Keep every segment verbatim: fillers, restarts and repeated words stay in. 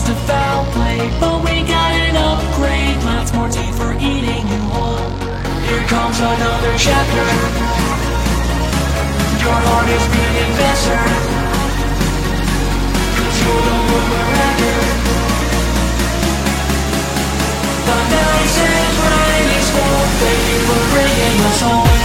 lost a foul play, but we got an upgrade. Lots more teeth for eating you whole. Here comes another chapter. Your heart is beating faster, 'cause you're the one we're after. The nice and bright is full. Thank you for bringing us home.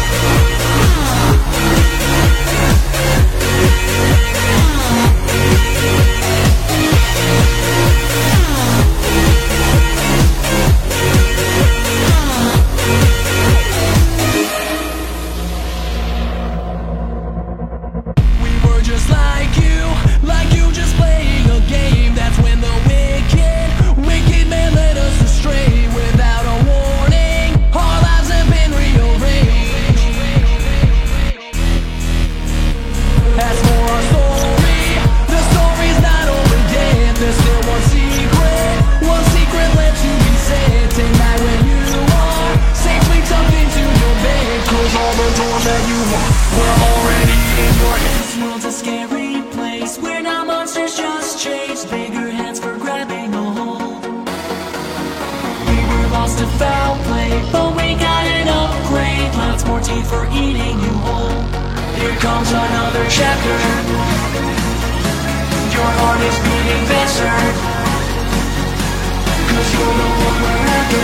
Lost a foul play, but we got an upgrade. Lots more teeth for eating you whole. Here comes another chapter. Your heart is beating faster, 'cause you're the one we're after.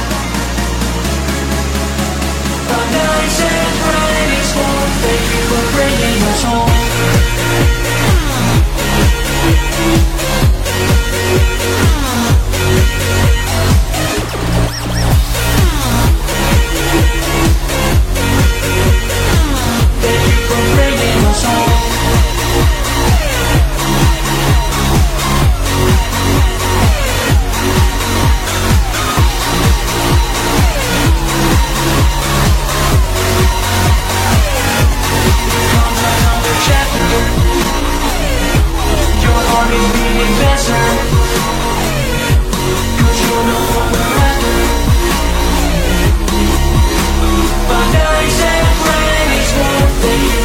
The nice and bright is full. Thank you for bringing us home. Thank you.